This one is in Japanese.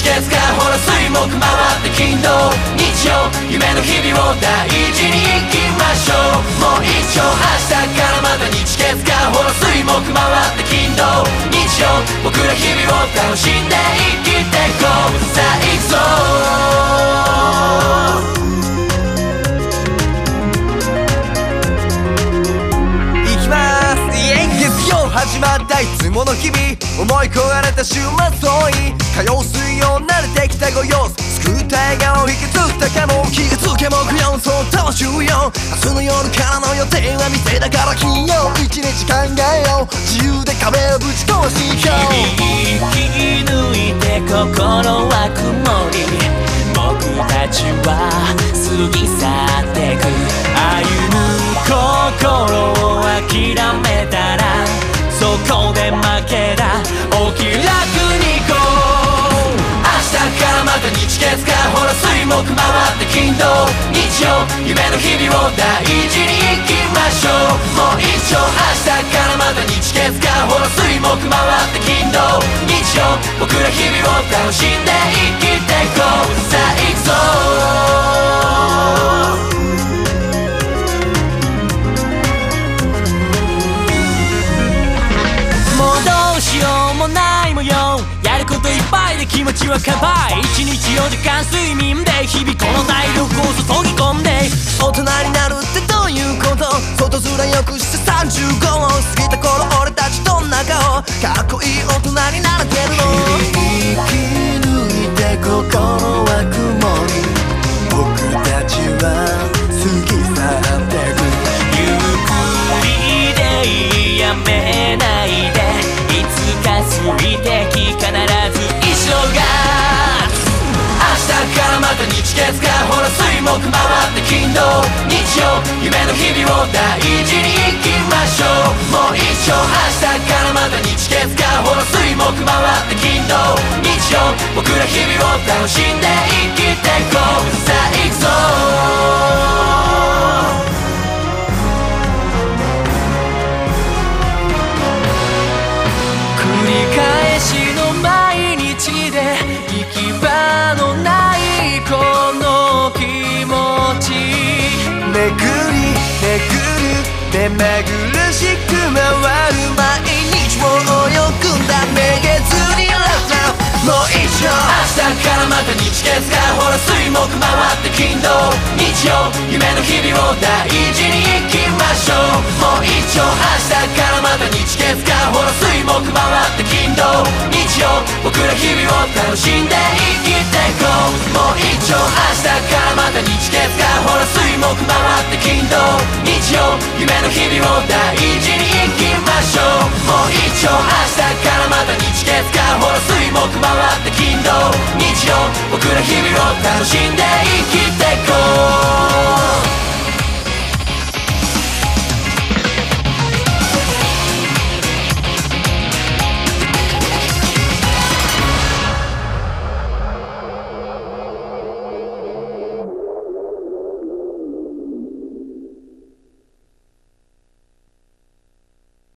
月火ほら水木回って金土日曜夢の日々を大事に生きましょう。もう一丁明日からまた日月火ほら水木回って金土日曜僕ら日々を楽しんで生きてこう。さあ行くぞ始まったいつもの日々思い焦がれた週末遠い火曜水曜慣れてきたご様子救った笑顔引き継ったかも気がつけ木曜そうと週4明日の夜からの予定は未定だから金曜一日考えよう自由で壁をぶち壊していこう。 引き抜いて心は曇り僕たちは過ぎ去ってく歩む心を諦めたらそこで負けだお気楽に行こう。明日からまた日月火ほら水木回って金土日曜夢の日々を大事に生きましょう。もう一丁明日からまた日月火ほら水木回って金土日曜僕ら日々を楽しんで生きてこう。さあ行くぞもうない模様やることいっぱいで気持ちは乾杯1日4時間睡眠で日々この体力を注ぎ込んで大人になるってどういうこと。外面よくして35を過ぎた頃俺たちどんな顔かっこいい大人になれてるの。生き抜いて心は曇り僕たちは過ぎ去ってくゆっくりでいいやめないで過ぎてき必ず一生が明日からまた日月火ほら水木回って金土日曜夢の日々を大事に生きましょう。もう一丁明日からまた日月火ほら水木回って金土日曜僕ら日々を楽しんで生きてこう。さあ行くぞ繰り返しの毎日で行き場のないこの気持ちめぐりめぐる目まぐるしく回る毎日を泳ぐんだめげずにラブもう一丁明日からまた日月火ほら水木回って金土日曜夢の日々を大事に生きましょう。もう一丁明日からまた日月火ほら水木回って金土日曜僕ら日々を楽しんで生きてこう。もう一丁明日からまた日月火ほら水木回って金土日曜夢の日々を大事に生きましょう。もう一丁明日からまた日月火ほら水木回って金土日曜僕ら日々を楽しんで生きてこう。